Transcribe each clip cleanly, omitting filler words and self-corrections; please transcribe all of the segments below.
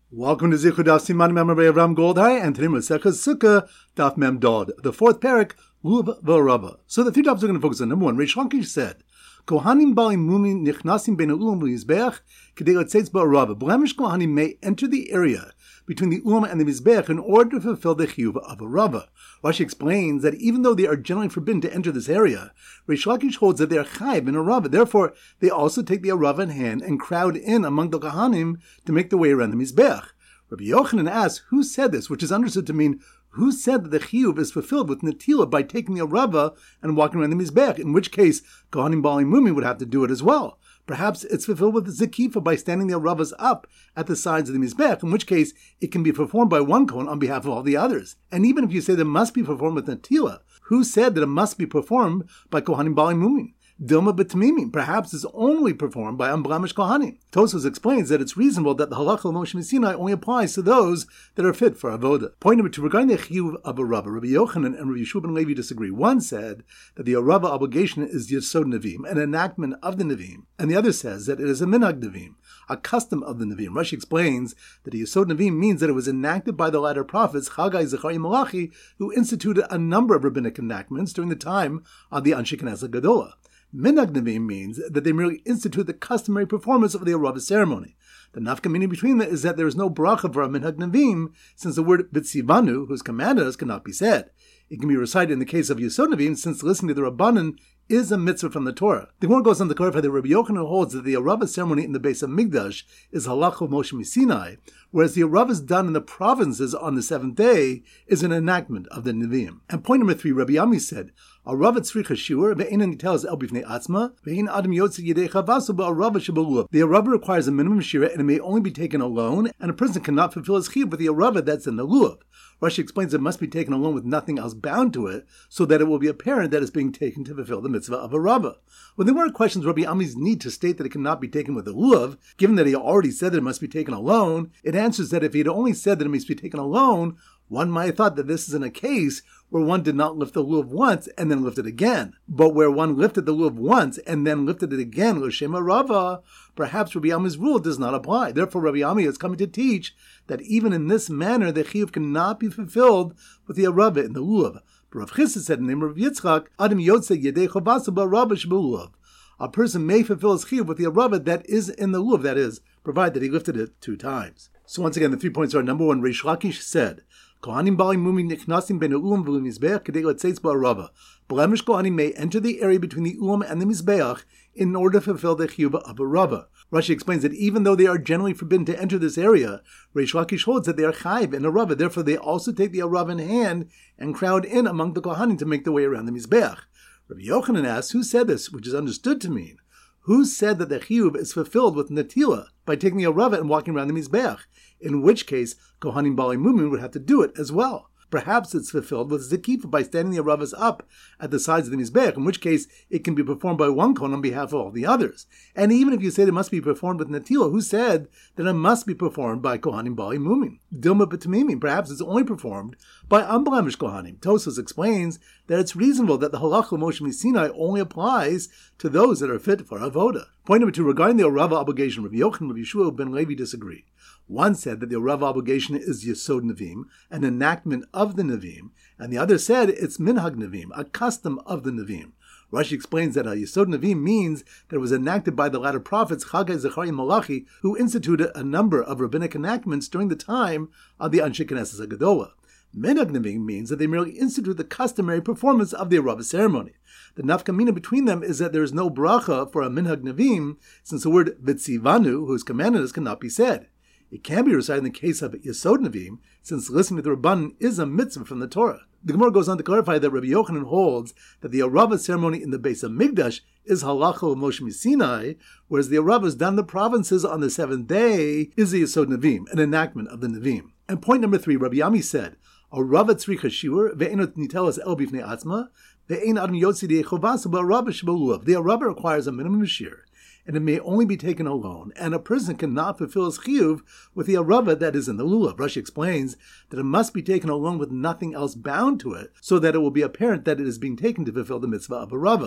Welcome to Zichud Daf Siman Mem Rabbi Avram Goldhai, and today Masechah Sukkah Daf Mem Dod, the fourth parak, Luv V'Rava. So the three topics we're going to focus on. Number one, Reish Lakish said, Kohanim Balim Mumi Nichnasim Ben Ulam V'Yizbeach Kedei Letzeitz Ba'Rava. Blemish Kohanim may enter the area between the Ulam and the Mizbeach in order to fulfill the Chiyuv of a Rava. Rashi explains that even though they are generally forbidden to enter this area, Reish Lakish holds that they are chayv in a Rava. Therefore, they also take the Rava in hand and crowd in among the Kohanim to make their way around the Mizbeach. Rabbi Yochanan asks, who said this, which is understood to mean, who said that the chiyuv is fulfilled with netila by taking the Rava and walking around the Mizbeach, in which case Kohanim Balim Mumi would have to do it as well. Perhaps it's fulfilled with the Zekifa by standing the Ravas up at the sides of the Mizbeach, in which case it can be performed by one Kohen on behalf of all the others. And even if you say that it must be performed with netila, who said that it must be performed by Kohanim Balim Mumi? Dilma b'tamimim, perhaps is only performed by unblemished Kohanim. Tosfos explains that it's reasonable that the halacha of Moshe Sinai only applies to those that are fit for avoda. Point number two, regarding the chiyuv of a Rava, Rabbi Yochanan and Rabbi Yeshua ben Levi disagree. One said that the Rava obligation is Yesod Nevim, an enactment of the Nevim, and the other says that it is a minhag Nevim, a custom of the Nevim. Rashi explains that the Yesod Nevim means that it was enacted by the latter prophets, Chagai, Zechariah, Malachi, who instituted a number of rabbinic enactments during the time of the Anshe Knesset Gedolah. Minhag Nevim means that they merely institute the customary performance of the Arava ceremony. The nafka meaning between them is that there is no bracha for a Minhag Nevim, since the word B'tzivanu, who's commanded us, cannot be said. It can be recited in the case of Yesod Nevim, since listening to the Rabbanan is a mitzvah from the Torah. The Gemara goes on to clarify that Rabbi Yochanan holds that the Arava ceremony in the base of Migdash is halach of Moshe Sinai, whereas the Arava done in the provinces on the seventh day is an enactment of the Nevim. And point number three, Rabbi Ami said, Arava tzricha shiur ve'eina nitelas el bifnei atzma ve'ein adam yotze yedei chavasu ba'arava shebeluv. The Arava requires a minimum shira and it may only be taken alone, and a person cannot fulfill his chiyuv with the Arava that's in the lulav. Rashi explains it must be taken alone with nothing else bound to it, so that it will be apparent that it's being taken to fulfill the mitzvah of a Rava. When the Gemara questions Rabbi Ami's need to state that it cannot be taken with a lulav, given that he already said that it must be taken alone, it answers that if he had only said that it must be taken alone, one might have thought that this isn't a case where one did not lift the lulav once and then lift it again, but where one lifted the lulav once and then lifted it again, l'shema Rava, perhaps Rabbi Ami's rule does not apply. Therefore, Rabbi Ami is coming to teach that even in this manner, the chiyuv cannot be fulfilled with the Arava in the lulav. But Rav Chisda said in the name of Yitzchak, Adam yotze yedei chavasa ba'arava shebelulav. A person may fulfill his chiyuv with the Arava that is in the lulav, that is, provided that he lifted it 2 times. So once again, the 3 points are: number one, Reish Lakish said, Kohanim Balim Mumi Nichnasim Ben Ulam V'Mizbeach Kedei Letzeitz Ba'Rava. Blemish Kohanim may enter the area between the Ulam and the Mizbeach in order to fulfill the chiyuv of a Rava. Rashi explains that even though they are generally forbidden to enter this area, Reish Lakish holds that they are chayv in a Rava. Therefore, they also take the Rava in hand and crowd in among the Kohanim to make their way around the Mizbeach. Rabbi Yochanan asks, who said this, which is understood to mean, who said that the chiyuv is fulfilled with netila by taking the Rava and walking around the Mizbeach? In which case, Kohanim Balim Mumi would have to do it as well. Perhaps it's fulfilled with Zekifa by standing the Ravas up at the sides of the Mizbeach, in which case it can be performed by one Kohen on behalf of all the others. And even if you say it must be performed with Netila, who said that it must be performed by Kohanim Balim Mumi? Dilma b'tamimim, perhaps it's only performed by unblemished Kohanim. Tosfos explains that it's reasonable that the halacha of Moshe Sinai only applies to those that are fit for avoda. Point number two, regarding the Arava obligation, Rabbi Yochanan and Rabbi Yeshua ben Levi disagree. One said that the Arava obligation is Yesod Nevim, an enactment of the Nevim, and the other said it's Minhag Nevim, a custom of the Nevim. Rashi explains that a Yesod Nevim means that it was enacted by the latter prophets, Chagai, Zechariah, Malachi, who instituted a number of rabbinic enactments during the time of the Anshe Knesset Gedolah. Minhag Nevim means that they merely institute the customary performance of the Arava ceremony. The nafkamina between them is that there is no bracha for a Minhag Nevim, since the word B'tzivanu, who is commanded us, cannot be said. It can be recited in the case of Yesod Nevim, since listening to the Rabbanan is a mitzvah from the Torah. The Gemara goes on to clarify that Rabbi Yochanan holds that the Arava ceremony in the base of Migdash is halacha of Moshe Sinai, whereas the Arava done in the provinces on the seventh day is the Yesod Nevim, an enactment of the Nevim. And point number three, Rabbi Ami said, Arava tzricha shiur ve'enot nitelas el bifnei atzma ve'ein adam yotze yedei chavasa ba'arava shebelulav. The Arava requires a minimum shir, and it may only be taken alone, and a person cannot fulfill his chiyuv with the Arava that is in the lulav. Rashi explains that it must be taken alone with nothing else bound to it, so that it will be apparent that it is being taken to fulfill the mitzvah of a Rava.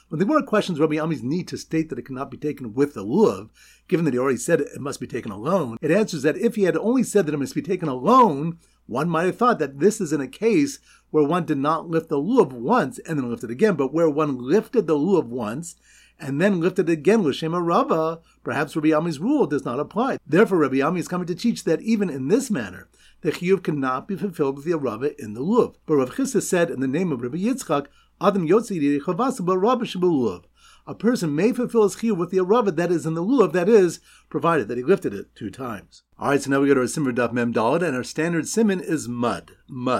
When the Gemara questions Rabbi Ami's need to state that it cannot be taken with the lulav, given that he already said it must be taken alone, it answers that if he had only said that it must be taken alone, one might have thought that this is in a case where one did not lift the lulav once and then lifted again, but where one lifted the lulav once and then lifted again l'shem Rava, perhaps Rabbi Ami's rule does not apply. Therefore, Rabbi Ami is coming to teach that even in this manner, the chiyuv cannot be fulfilled with the arava in the lulav. But Rav Chisda said in the name of Rabbi Yitzchak, Adam Yotzi Chavasa Barabba Shebululav. A person may fulfill his chiyuv with the arava that is in the lulav, that is, provided that he lifted it 2 times. All right, so now we go to our Simmer Daf Mem Daled, and our standard simon is mud.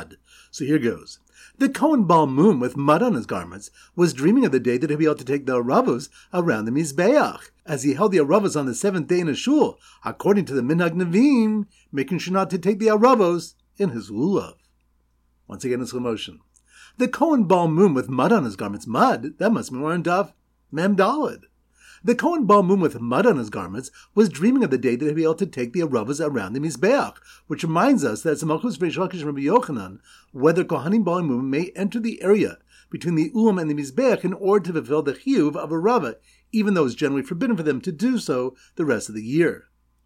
So here goes. The Kohen Baal Mum with mud on his garments was dreaming of the day that he'd be able to take the aravos around the Mizbeach, as he held the aravos on the 7th day in a shul, according to the Minhag Nevim, making sure not to take the aravos in his lulav. Once again in slow motion. The Kohen Baal Mum with mud on his garments, mud, that must be more in Daf Mem Daled. The Kohen Baal Mum with mud on his garments was dreaming of the day that he'd be able to take the aravos around the Mizbeach, which reminds us that it's a Malchus Reish Lakish and Rabbi Yochanan, whether Kohanim Baal Mum may enter the area between the Ulam and the Mizbeach in order to fulfill the chiyuv of arava, even though it's generally forbidden for them to do so the rest of the year.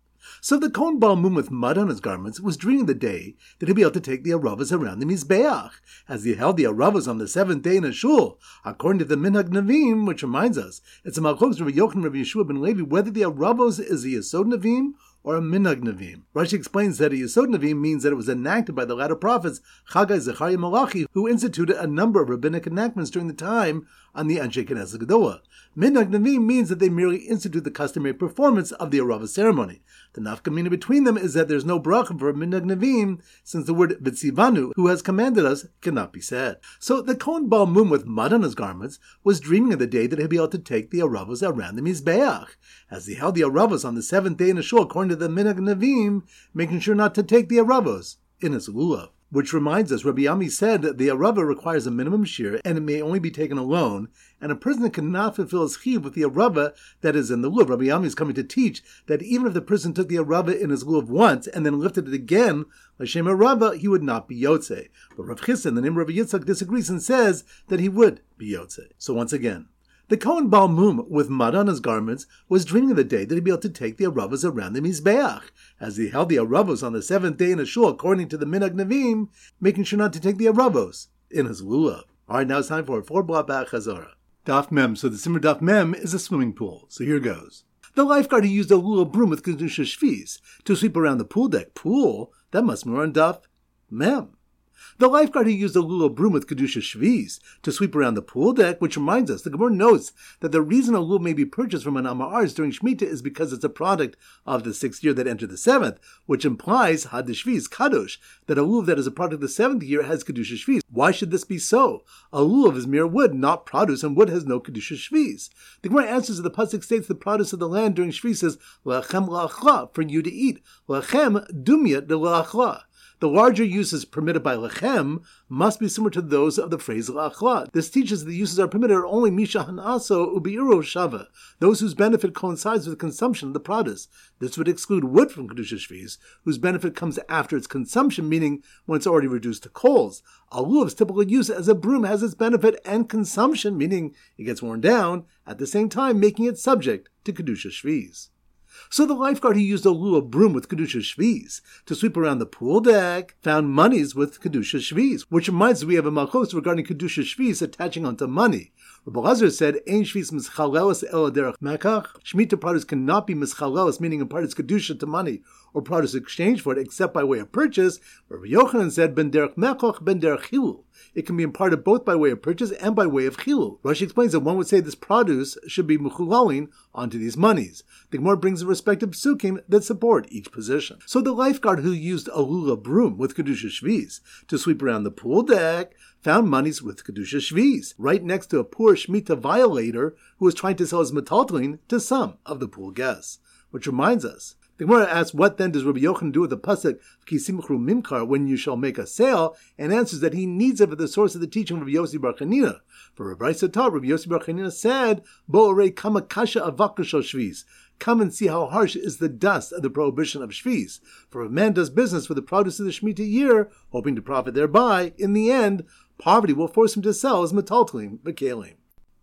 So the Kohen Baal Mum with mud on his garments was dreaming the day that he'd be able to take the aravos around the Mizbeach, as he held the aravos on the 7th day in a shul, according to the Minhag Nevim, which reminds us, it's a Malchus Rabbi Yochanan Rabbi Yeshua ben Levi, whether the aravos is a Yesod Nevim or a Minhag Nevim. Rashi explains that a Yesod Nevim means that it was enacted by the latter prophets, Chagai, Zechariah, Malachi, who instituted a number of rabbinic enactments during the time on the Anshe Knesset Gedolah. Minhag Nevim means that they merely institute the customary performance of the arava ceremony. The nafkamina between them is that there's no bracha for Minhag Nevim, since the word Vitzivanu, who has commanded us, cannot be said. So the Kohen Baal Mum with mud on his garments was dreaming of the day that he'd be able to take the aravos around the Mizbeach, as he held the aravos on the 7th day in a shul, according to the Minhag Nevim, making sure not to take the aravos in his lulav. Which reminds us, Rabbi Ami said that the arava requires a minimum shear, and it may only be taken alone, and a prisoner cannot fulfill his chiyuv with the arava that is in the lulav. Rabbi Ami is coming to teach that even if the prisoner took the arava in his lulav once, and then lifted it again, l'shem arava, he would not be yotze. But Rav Chisda, in the name of Rabbi Yitzchak, disagrees and says that he would be yotze. So once again, the Kohen Baal Mum with mud on his garments was dreaming of the day that he'd be able to take the aravos around the Mizbeach, as he held the aravos on the 7th day in a shul, according to the Minhag Nevim, making sure not to take the aravos in his lulav. All right, now it's time for a 4-block back chazorah. Daf Mem. So the Simmer Daf Mem is a swimming pool. So here goes. The lifeguard who used a lulav broom with kedusha shviz to sweep around the pool deck. Pool? That must be more on Daf Mem. The lifeguard who used a lulav broom with kedusha shviz to sweep around the pool deck, which reminds us, the Gemara notes that the reason a lulav may be purchased from an Amar during Shemitah is because it's a product of the 6th year that entered the 7th, which implies had the shviz kadosh, that a lulav that is a product of the 7th year has kedusha shviz. Why should this be so? A lulav is mere wood, not produce, and wood has no kedusha shviz. The Gemara answers that the pasuk states the produce of the land during shviz says lachem la'achla, for you to eat. Lachem dumya de la'achla. The larger uses permitted by lechem must be similar to those of the phrase la'achla. This teaches that the uses are permitted are only misha hanaso ubiiro shava, those whose benefit coincides with the consumption of the produce. This would exclude wood from kedusha shviz, whose benefit comes after its consumption, meaning when it's already reduced to coals. A lulav's typical use as a broom has its benefit and consumption, meaning it gets worn down, at the same time making it subject to kedusha shviz. So the lifeguard who used a lulav broom with kedusha shviz to sweep around the pool deck found monies with kedusha shviz, which reminds us we have a malchus regarding kedusha shviz attaching onto money. Rabbi Lazar said, "Ein shviz mischalelas el derech mekach." Shemitah produce cannot be mischalelas, meaning impart its kedusha to money or produce exchange for it, except by way of purchase. Rabbi Yochanan said, "Ben derech mekach, ben derech chilul." It can be imparted both by way of purchase and by way of chilul. Rashi explains that one would say this produce should be mechulalin onto these monies. The Gemara brings the respective psukim that support each position. So the lifeguard who used a lulav broom with kedusha shviz to sweep around the pool deck found monies with kedusha shviz, right next to a poor Shemitah violator who was trying to sell his metaltalin to some of the pool guests. Which reminds us, the Gemara asks, what then does Rabbi Yochanan do with the pasuk Kisimchru Mimkar, when you shall make a sale, and answers that he needs it for the source of the teaching of Rabbi Yossi Bar Chanina. For Rabbi Yossi Bar Chanina said, Bo'orei kama kasha avakashal shviz. Come and see how harsh is the dust of the prohibition of shviz. For if a man does business for the produce of the Shemitah year, hoping to profit thereby, in the end, poverty will force him to sell his metaltalim, bekalim.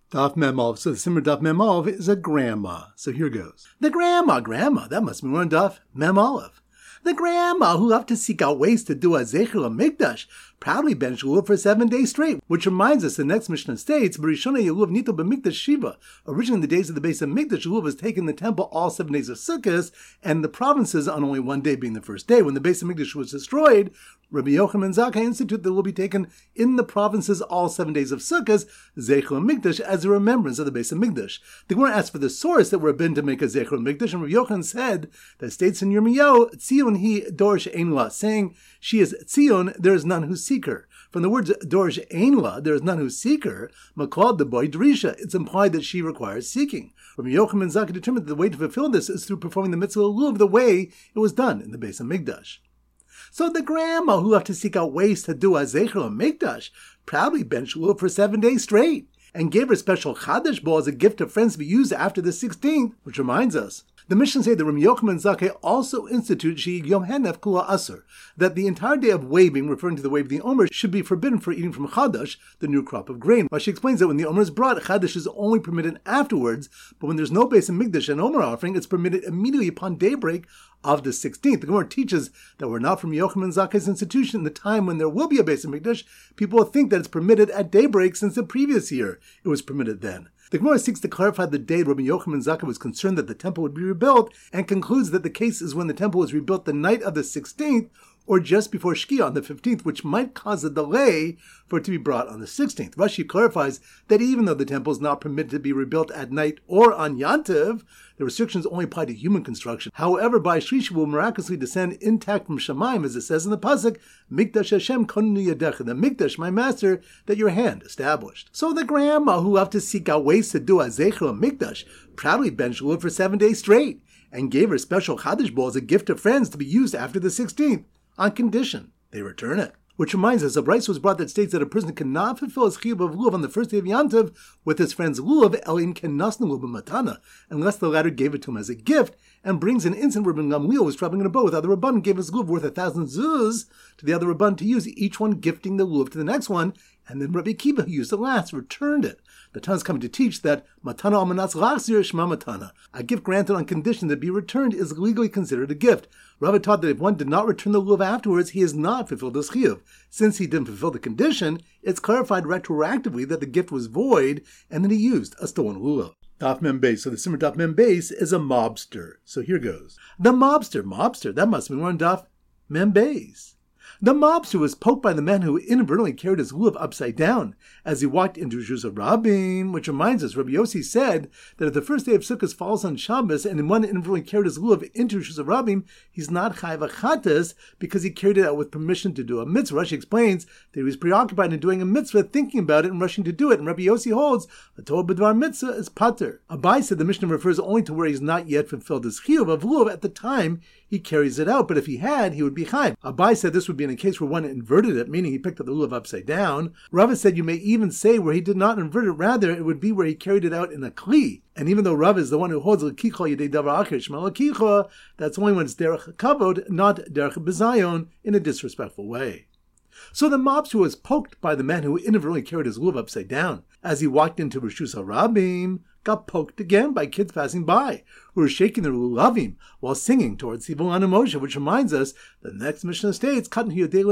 Daf Mem Aleph. So the Simmer Daf Mem Aleph is a grandma. So here goes. The grandma, that must be one Daf Mem Aleph. The grandma who loved to seek out ways to do a Zecher Mikdash proudly benched lulav for 7 days straight, which reminds us the next Mishnah states, Barishona Yuluv Nito B'Mikdash Shiva. Originally in the days of the base of Mikdash, lulav was taken in the temple all 7 days of Sukkot, and the provinces on only one day being the first day. When the base of Mikdash was destroyed, Rabbi Yochanan ben Zakkai instituted that will be taken in the provinces all 7 days of Sukkot, Zecher Mikdash, as a remembrance of the base of Mikdash. The Gemara asked for the source that were been to make a Zecher Mikdash, and Rabbi Yochanan said that states in Yirmiyahu, Tzion hi Dorish Ein La, saying, she is Tzion, there is none who seek her. From the words Dorish Ein La, there is none who seek her, Makal the boy Drisha, it's implied that she requires seeking. Rabbi Yochanan ben Zakkai determined that the way to fulfill this is through performing the mitzvah of lulav the way it was done in the base of Mikdash. So the grandma who loved to seek out ways to do a Zecher Mikdash proudly benched lulav for 7 days straight and gave her special Chadash bowl as a gift to friends to be used after the 16th, which reminds us. The Mishnah say that Rabbi Yochanan ben Zakkai also instituted She'ig Yom Henef Kula Asur, that the entire day of waving, referring to the wave of the Omer, should be forbidden for eating from Chadash, the new crop of grain. While she explains that when the Omer is brought, Chadash is only permitted afterwards, but when there's no base in Mikdash and Omer offering, it's permitted immediately upon daybreak of the 16th. The Gemara teaches that we're not from Yochanan ben Zakkai's institution in the time when there will be a base in Mikdash. People will think that it's permitted at daybreak since the previous year it was permitted then. The Gemara seeks to clarify the date Rabbi Yochanan ben Zakkai was concerned that the temple would be rebuilt, and concludes that the case is when the temple was rebuilt the night of the 16th, or just before Shkia on the 15th, which might cause a delay for it to be brought on the 16th. Rashi clarifies that even though the temple is not permitted to be rebuilt at night or on Yantiv, the restrictions only apply to human construction. However, by Shlishi will miraculously descend intact from Shemaim, as it says in the pasuk, Mikdash Hashem konnu yadecha, the Mikdash, my master, that your hand established. So the grandma who loved to seek out ways to do a Zecher Mikdash proudly benched lulav for 7 days straight and gave her special Chadash bowl as a gift to friends to be used after the 16th, on condition they return it. Which reminds us, a brayso was brought that states that a person cannot fulfill his chiyuv of lulav on the first day of Yantiv with his friend's lulav, elim ken nasnu lulav matana, unless the latter gave it to him as a gift, and brings an incident where Rabbi Gamliel was traveling in a boat with other Rabban, gave his lulav worth 1,000 zuz to the other Rabban to use, each one gifting the lulav to the next one, and then Rabbi Akiva, who used the last, returned it. The Tana is coming to teach that matana almanas lachzir shema matana, a gift granted on condition that be returned is legally considered a gift. Rava taught that if one did not return the lulav afterwards, he has not fulfilled his chiyuv. Since he didn't fulfill the condition, it's clarified retroactively that the gift was void and that he used a stolen lulav. Daf Mem Beis. So the Simmer Daf Mem Beis is a mobster. So here goes. The mobster, that must be one Daf Mem Beis. The mobster was poked by the man who inadvertently carried his lulav upside down as he walked into Rishus Rabim, which reminds us, Rabbi Yossi said that if the first day of Sukkot falls on Shabbos and one inadvertently carried his lulav into Rishus Rabim, he's not chayav achatas because he carried it out with permission to do a mitzvah. Rashi explains that he was preoccupied in doing a mitzvah, thinking about it and rushing to do it. And Rabbi Yossi holds a Torah b'dvar mitzvah is pater. Abai said the Mishnah refers only to where he's not yet fulfilled his chiyuv of lulav at the time he carries it out, but if he had, he would be chayav. Abai said this would be in a case where one inverted it, meaning he picked up the lulav upside down. Rava said you may even say where he did not invert it, rather it would be where he carried it out in a kli. And even though Rava is the one who holds l'kicha yedei davar acher shema l'kicha, that's only when it's derech kavod, not derech bizayon, in a disrespectful way. So the mobster was poked by the man who inadvertently carried his lulav upside down. As he walked into Rishus Rabim, got poked again by kids passing by, who were shaking their lulavim while singing towards Sivon Moshe, which reminds us, the next Mishnah states, a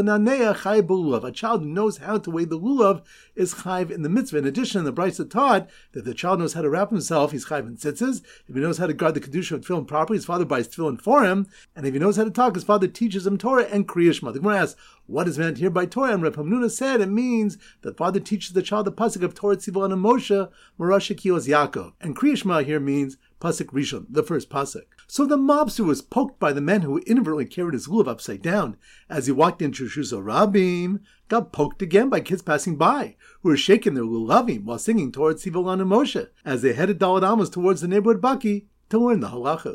child who knows how to weigh the lulav is chayv in the mitzvah. In addition, the Brisa taught that if the child knows how to wrap himself, he's chayv in tzitzis. If he knows how to guard the kedusha of tefillin properly, his father buys tefillin for him. And if he knows how to talk, his father teaches him Torah and Kriya Shema. The Gemara asks, what is meant here by Torah? And Reb Hamnuna said it means that father teaches the child the pasuk of Torah Tzivon and Moshe, Marash Kios Yaakov. And Kriya Shema here means pasuk Rishon, the first pasuk. So the mobster was poked by the man who inadvertently carried his lulav upside down. As he walked into Rishus Rabim, got poked again by kids passing by, who were shaking their lulavim while singing towards Sivon and Moshe, as they headed Daled Amos towards the neighborhood Baki to learn the halachos.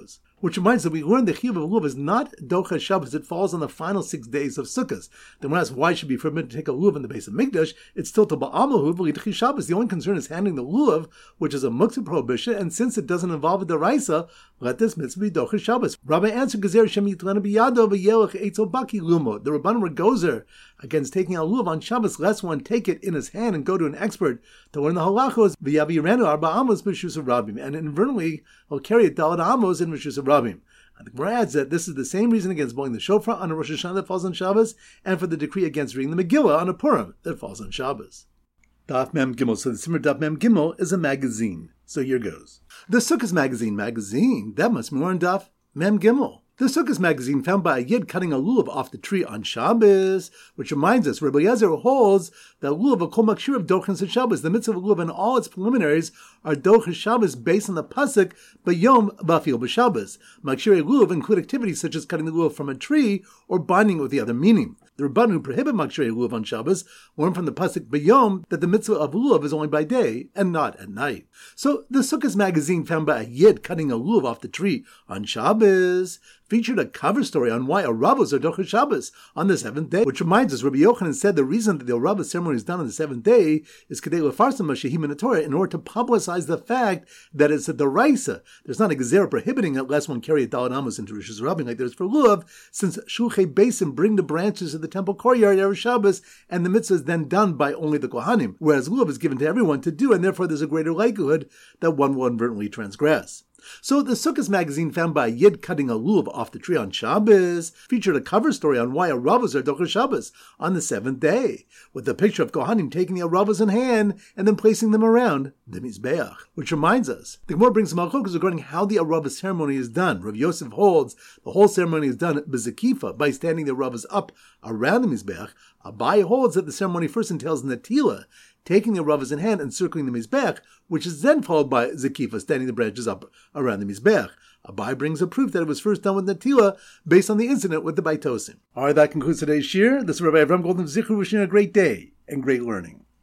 Which reminds us that we learned the Chiyuv of Lulav is not Docha Shabbos. It falls on the final 6 days of Sukkot. Then when asked why should be forbidden to take a Lulav in the base of Mikdash, it's still to Ba'amahu V'Lidchi Shabbos. The only concern is handling the Lulav, which is a muktzah prohibition, and since it doesn't involve a deraisa, let this mitzvah be Docha Shabbos. Rabbi answered, Gezer Shem Yitlana B'Yado V'Yelech Eitzel Baki Lumo. The Rabbanim were gozer against taking a Lulav on Shabbos, lest one take it in his hand and go to an expert to learn the halachos, V'Yavi Yirenu Arba Amos B'Shus Rabbim, and inadvertently he'll carry it Dalad Amos in B'Shus Rabbim. And the Gemara adds that this is the same reason against blowing the shofar on a Rosh Hashanah that falls on Shabbos, and for the decree against reading the Megillah on a Purim that falls on Shabbos. Daf Mem Gimel. So the Simmer Daf Mem Gimel is a magazine. So here goes. The Sukkot magazine, that must be more in Daf Mem Gimel. The Sukkot magazine found by a Yid cutting a lulav off the tree on Shabbos, which reminds us, Rabbi Eliezer holds that lulav a kol makshir of dochas Shabbos. The mitzvah of lulav and all its preliminaries are dochas Shabbos based on the pasuk b'yom b'afil b'Shabbos. Makshir lulav include activities such as cutting the lulav from a tree or binding it with the other meaning. The Rabbanim who prohibit makshir lulav on Shabbos learn from the pasuk b'yom that the mitzvah of lulav is only by day and not at night. So the Sukkot magazine found by a Yid cutting a lulav off the tree on Shabbos featured a cover story on why Arabos are Dochas Shabbos on the seventh day, which reminds us, Rabbi Yochanan said the reason that the Arabos ceremony is done on the seventh day is Kedei Lefarsam Mashahim in the Torah, in order to publicize the fact that it's a deraisa. There's not a gezer prohibiting it lest one carry a Dalad Amos into Rosh Hashanah like there is for Lulav, since Shulchei Besim bring the branches of the temple courtyard every Shabbos, and the mitzvah is then done by only the Kohanim, whereas Lulav is given to everyone to do, and therefore there's a greater likelihood that one will inadvertently transgress. So the Sukkot magazine found by a Yid cutting a lulav off the tree on Shabbos featured a cover story on why Arabos are Dochas Shabbos on the seventh day, with a picture of Kohanim taking the Arabos in hand and then placing them around the Mizbeach. Which reminds us, the Gemara brings some halachos regarding how the Arabah ceremony is done. Rav Yosef holds the whole ceremony is done b'zekifa, by standing the Arabos up around the Mizbeach. Abai holds that the ceremony first entails Natila, taking the Aravas in hand and circling the Mizbech, which is then followed by Zekifa, standing the branches up around the Mizbech. Abai brings a proof that it was first done with Natila based on the incident with the Baitosim. Alright, that concludes today's shir. This is Rabbi Avram Goldman Zichru wishing you a great day and great learning.